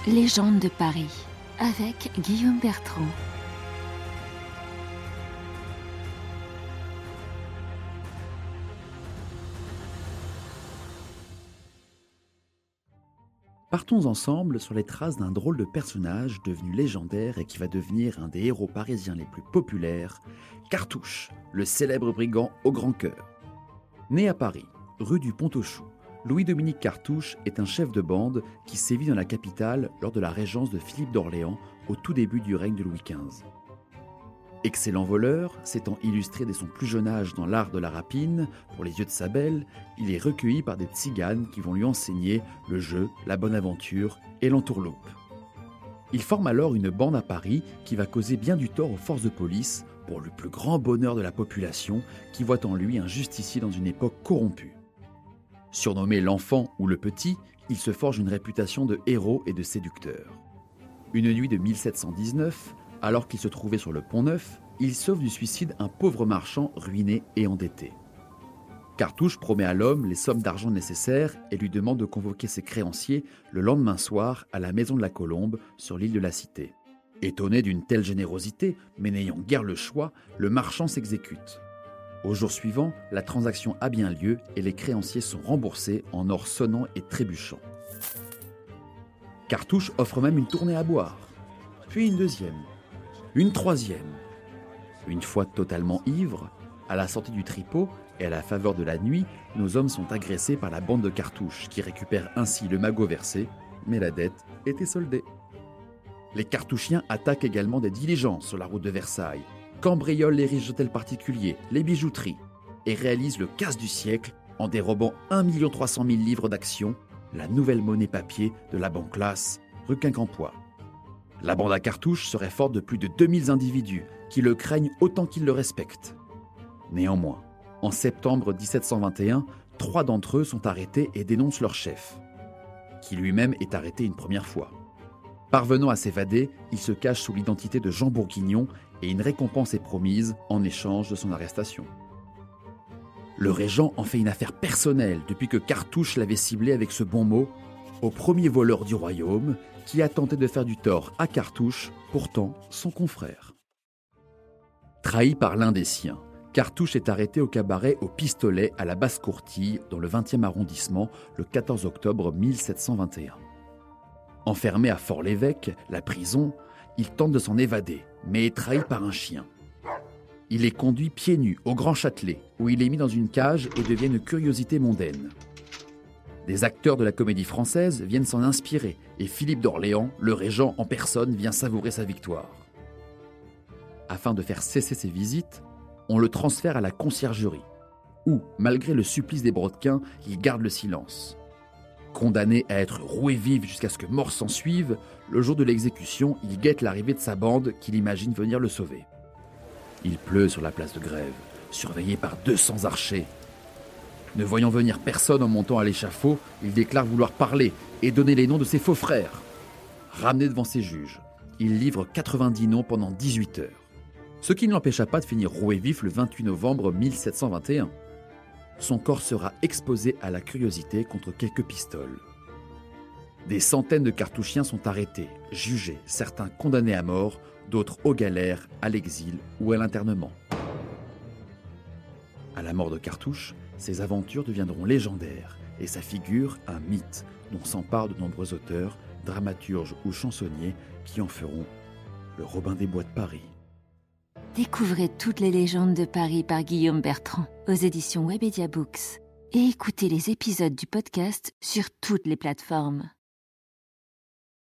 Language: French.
Légende de Paris, avec Guillaume Bertrand. Partons ensemble sur les traces d'un drôle de personnage devenu légendaire et qui va devenir un des héros parisiens les plus populaires, Cartouche, le célèbre brigand au grand cœur. Né à Paris, rue du Pont-aux-Choux, Louis-Dominique Cartouche est un chef de bande qui sévit dans la capitale lors de la régence de Philippe d'Orléans au tout début du règne de Louis XV. Excellent voleur, s'étant illustré dès son plus jeune âge dans l'art de la rapine, pour les yeux de sa belle, il est recueilli par des tziganes qui vont lui enseigner le jeu, la bonne aventure et l'entourloupe. Il forme alors une bande à Paris qui va causer bien du tort aux forces de police pour le plus grand bonheur de la population qui voit en lui un justicier dans une époque corrompue. Surnommé l'enfant ou le petit, il se forge une réputation de héros et de séducteur. Une nuit de 1719, alors qu'il se trouvait sur le Pont-Neuf, il sauve du suicide un pauvre marchand ruiné et endetté. Cartouche promet à l'homme les sommes d'argent nécessaires et lui demande de convoquer ses créanciers le lendemain soir à la maison de la Colombe sur l'île de la Cité. Étonné d'une telle générosité, mais n'ayant guère le choix, le marchand s'exécute. Au jour suivant, la transaction a bien lieu et les créanciers sont remboursés en or sonnant et trébuchant. Cartouche offre même une tournée à boire, puis une deuxième, une troisième. Une fois totalement ivres, à la sortie du tripot et à la faveur de la nuit, nos hommes sont agressés par la bande de Cartouche qui récupère ainsi le magot versé, mais la dette était soldée. Les Cartouchiens attaquent également des diligences sur la route de Versailles, cambriolent les riches hôtels particuliers, les bijouteries, et réalisent le casse du siècle en dérobant 1 300 000 livres d'actions, la nouvelle monnaie papier de la banque Lasse, rue Quincampoix. La bande à Cartouche serait forte de plus de 2000 individus qui le craignent autant qu'ils le respectent. Néanmoins, en septembre 1721, 3 d'entre eux sont arrêtés et dénoncent leur chef, qui lui-même est arrêté une première fois. Parvenant à s'évader, il se cache sous l'identité de Jean Bourguignon et une récompense est promise en échange de son arrestation. Le régent en fait une affaire personnelle depuis que Cartouche l'avait ciblé avec ce bon mot au premier voleur du royaume qui a tenté de faire du tort à Cartouche, pourtant son confrère. Trahi par l'un des siens, Cartouche est arrêté au cabaret au Pistolet à la Basse-Courtille, dans le 20e arrondissement, le 14 octobre 1721. Enfermé à Fort-l'Évêque, la prison, il tente de s'en évader, mais est trahi par un chien. Il est conduit pieds nus au Grand Châtelet, où il est mis dans une cage et devient une curiosité mondaine. Des acteurs de la Comédie Française viennent s'en inspirer et Philippe d'Orléans, le régent en personne, vient savourer sa victoire. Afin de faire cesser ses visites, on le transfère à la conciergerie, où, malgré le supplice des brodequins, il garde le silence. Condamné à être roué vif jusqu'à ce que mort s'ensuive, le jour de l'exécution, il guette l'arrivée de sa bande qu'il imagine venir le sauver. Il pleut sur la place de Grève, surveillé par 200 archers. Ne voyant venir personne en montant à l'échafaud, il déclare vouloir parler et donner les noms de ses faux frères. Ramené devant ses juges, il livre 90 noms pendant 18 heures. Ce qui ne l'empêcha pas de finir roué vif le 28 novembre 1721. Son corps sera exposé à la curiosité contre quelques pistoles. Des centaines de Cartouchiens sont arrêtés, jugés, certains condamnés à mort, d'autres aux galères, à l'exil ou à l'internement. À la mort de Cartouche, ses aventures deviendront légendaires et sa figure un mythe dont s'emparent de nombreux auteurs, dramaturges ou chansonniers qui en feront le Robin des Bois de Paris. Découvrez toutes les légendes de Paris par Guillaume Bertrand aux éditions Webedia Books et écoutez les épisodes du podcast sur toutes les plateformes.